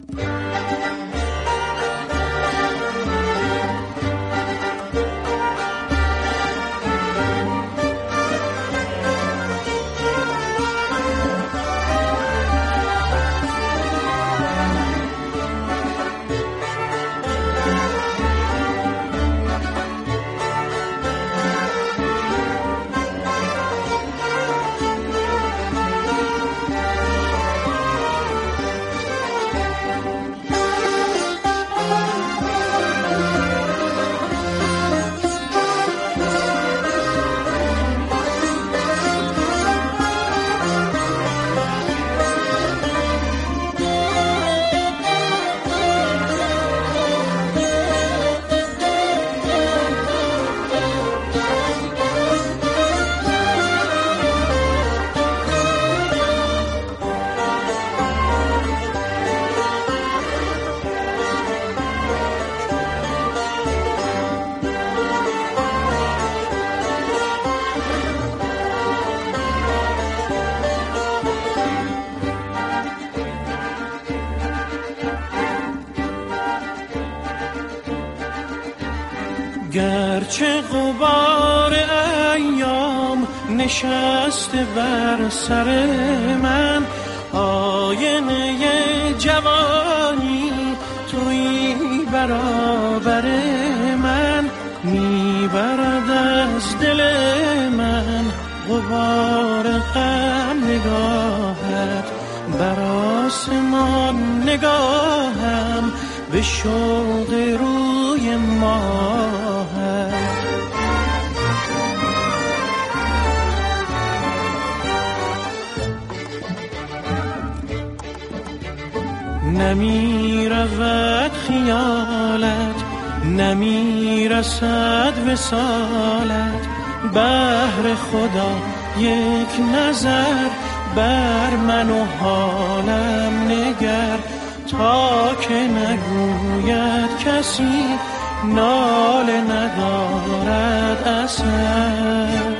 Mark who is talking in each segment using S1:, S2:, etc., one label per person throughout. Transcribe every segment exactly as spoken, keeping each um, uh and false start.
S1: گرچه غبار ایام نشسته بر سر من، آینه جوانی توی برابر من، میبرد از دل من غبار غم نگاهت، بر آسمان نگاهم به شوق روی ماهت. نمی رود خیالت، نمی رسد وصالت، بهر خدا یک نظر بر من و حالم نگر، تا که نگوید کسی ناله ندارد اثر.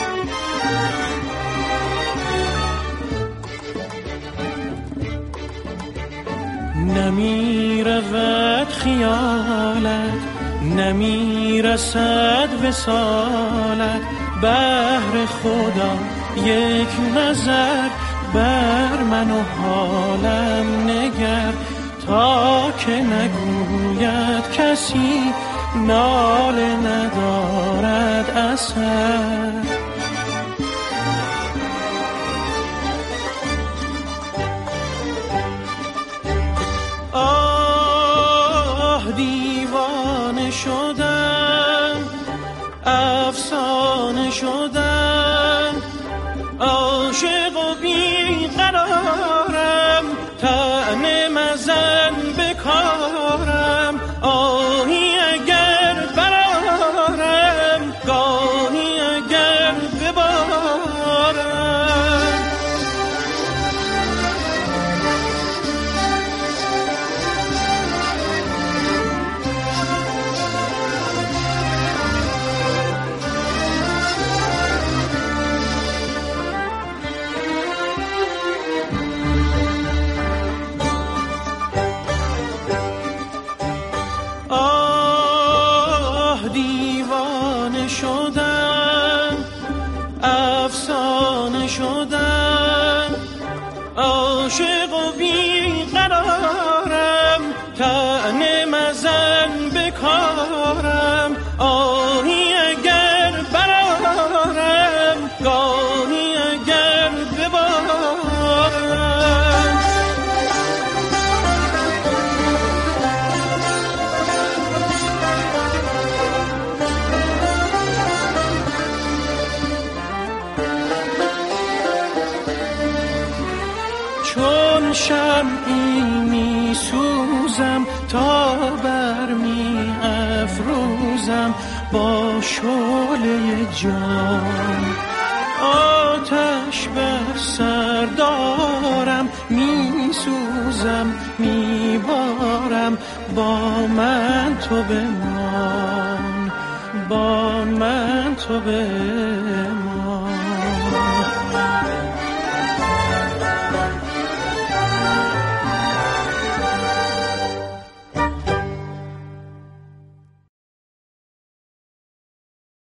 S1: نمی رود خیالت، نمی رسد وصالت، بهر خدا یک نظر بر من و حالم نگر، تا که نگوید کسی ناله ندارد اثر. آه دیوانه شدم، افسانه شدم، عاشق و بیقرارم، طعنه مزن بکارم، آهی اگر برارم، گاهی اگر ببارم. شدم، افسانه شدم، عاشق و بیقرارم، طعنه مزن بکارم، آهی اگر برارم، گاهی اگر ببارم. چون شمعی می سوزم تا بر می افروزم با شعله جان، آتش بر سر دارم، می سوزم می بارم، با من تو بمان، با من تو بمان.